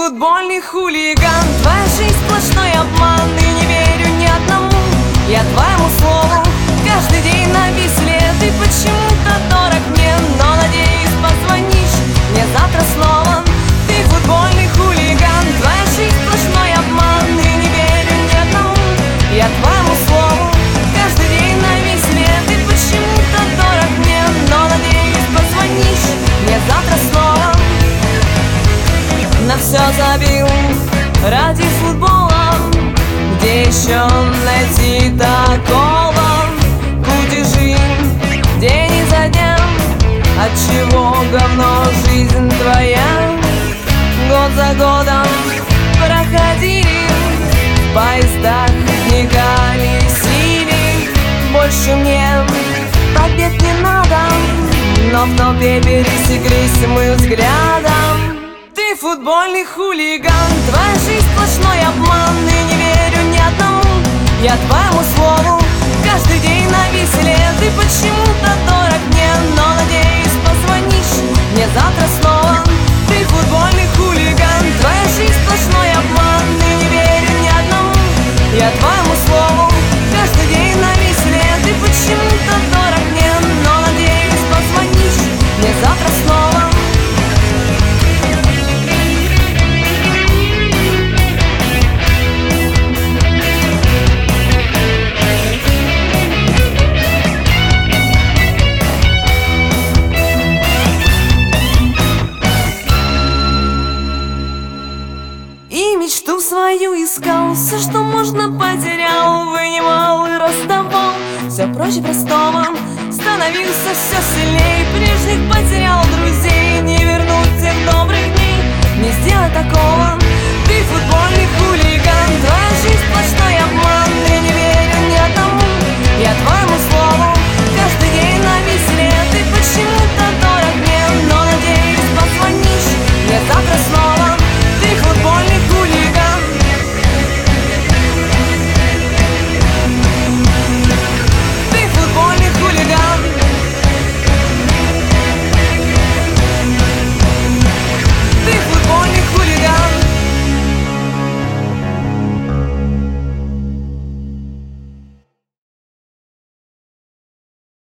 футбольный хулиган, твоя жизнь сплошной обман, и не верю ни одному я твоему слову. Каждый день на веселе, ты почему-то дорог мне, но надеюсь, позвонишь мне завтра снова. Ты футбольный хулиган, твоя жизнь сплошной обман, и не верю ни одному я твоему слову. Каждый день на веселе, ты почему-то дорог мне, но надеюсь, позвонишь мне завтра снова. На все забил ради футбола, где еще найти такого? Кутежи день изо дня, отчего говно жизнь твоя? Год за годом проходили, в поездах не колесили. Больше мне побед не надо, но в толпе пересеклись мы взглядом. Ты футбольный хулиган, твоя жизнь сплошной обман, и не верю ни одному я твоему слову. Каждый день на веселе, ты почему-то дорог мне, но надеюсь, позвонишь мне завтра снова. Ты футбольный хулиган, твоя жизнь сплошной обман, и не верю ни одному я твоему слову. Каждый день на веселе, ты почему-то дорог мне, но надеюсь, позвонишь мне завтра снова. Мечту свою искал, все, что можно, потерял, вынимал и расставал. Все проще простого, становился все сильней, прежних потерял друзей. Не вернуть тех добрых дней, не сделать такого. Ты футбольный хулиган.